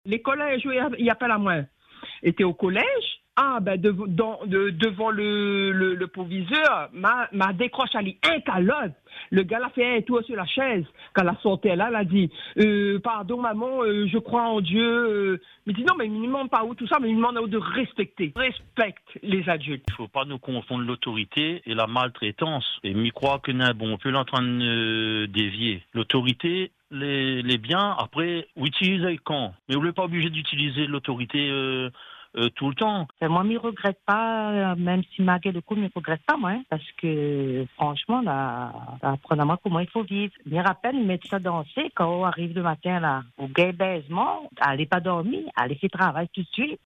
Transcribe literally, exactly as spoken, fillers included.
l'école, il y a pas la moins. Était au collège. Ah, ben, de, dans, de, devant le, le, le proviseur, m'a, m'a décroché à lui, un calotte. Le gars l'a fait un tour sur la chaise. Quand elle sortait là, elle a dit, euh, pardon, maman, euh, je crois en Dieu. Euh. Mais dis non, mais il ne demande pas où tout ça, mais il demande de respecter. Respecte les adultes. Il ne faut pas nous confondre l'autorité et la maltraitance. Et m'y croire que n'est bon, on peut l'entendre euh, dévier. L'autorité, les, les biens, après, vous utilisez quand. Mais vous n'êtes pas obligé d'utiliser l'autorité euh, Euh, tout le temps. Moi, je ne regrette pas, euh, même si ma gueule de coup, je ne regrette pas, moi, hein, parce que, franchement, là, apprenez à moi comment il faut vivre. Je me rappelle, mettre ça danser quand on arrive le matin, là, au gay baisement, allez pas dormir, allez faire travail tout de suite.